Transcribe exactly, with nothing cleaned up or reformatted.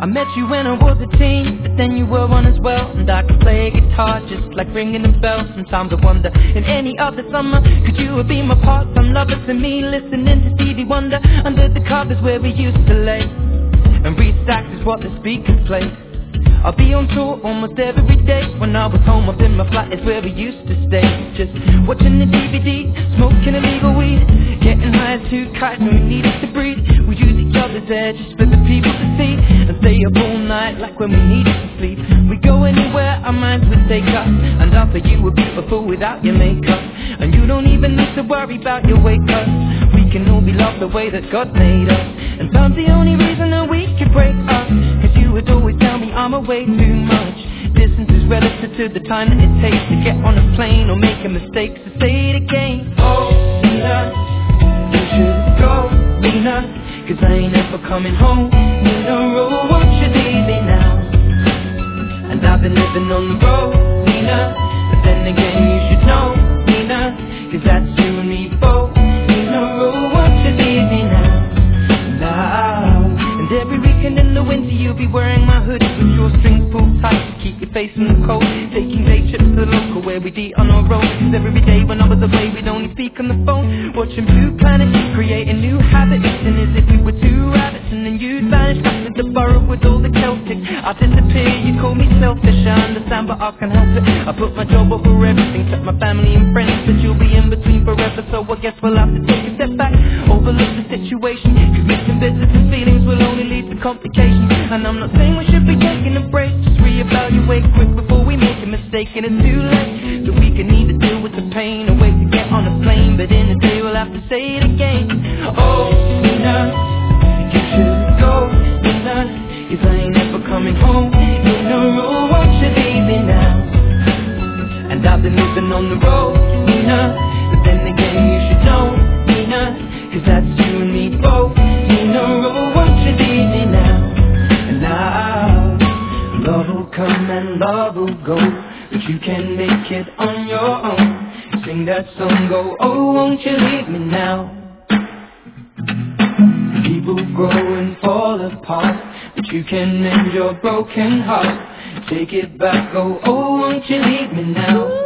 I met you when I was a teen, but then you were one as well. And I could play a guitar just like ringing a bell. Sometimes I wonder, in any other summer, could you have been my part-time lover to me? Listening to Stevie Wonder under the covers where we used to lay, and Restacks is what the speakers play. I'll be on tour almost every day. When I was home up in my flat is where we used to stay, just watching the D V D, smoking illegal weed, getting high as two kites when we needed to breathe. We use each other's air just for the people to see, and stay up all night like when we needed to sleep. We go anywhere our minds would take us, and after you would be a fool without your makeup. And you don't even need to worry about your weight cut. We can all be loved the way that God made us. And time's the only reason that we could break up, cause you would always tell me I'm away too much. Distance is relative to the time that it takes to get on a plane or make a mistake. So say it again. Oh, Nina, you should go, Nina, cause I ain't ever coming home. Nina, oh, won't you leave me now? And I've been living on the road, Nina, but then again you should know, Nina, cause that's you and me both. Nina, oh, won't you leave me now? Now. And every weekend in the winter you'll be wearing my hoodie with your strings pulled tight to keep your face in the cold. Taking day trips to the local where we'd eat on our road. Cause every day when I was away we'd only speak on the phone, watching Blue Planet, creating new habits, and as if we were two rabbits. And then you'd vanish back to the burrow with all the Celtic. I'd disappear, you call me selfish, I understand but I can help it. I put my job over everything, kept my family and friends, but you'll be in between forever. So I guess we'll have to take a step back, overlook the situation, cause mixing business and feelings will only lead to complications. And I'm not saying we should be taking a break, just reevaluate quick before we make a mistake. And it's too late, so we can either deal with the pain or wait to get on a plane. But in a day we'll have to say it again. Oh, Nina, you should go, Nina, cause I ain't ever coming home. Nina, oh, won't you leave me now? And I've been living on the road, Nina, but then again you should know, Nina, cause that's you and me both. Nina, oh, won't you leave me now? And now, love will come and love will go, but you can make it on your own. Sing that song, go, oh, won't you leave me now? People grow and fall apart, but you can mend your broken heart. Take it back, go, oh, won't you leave me now?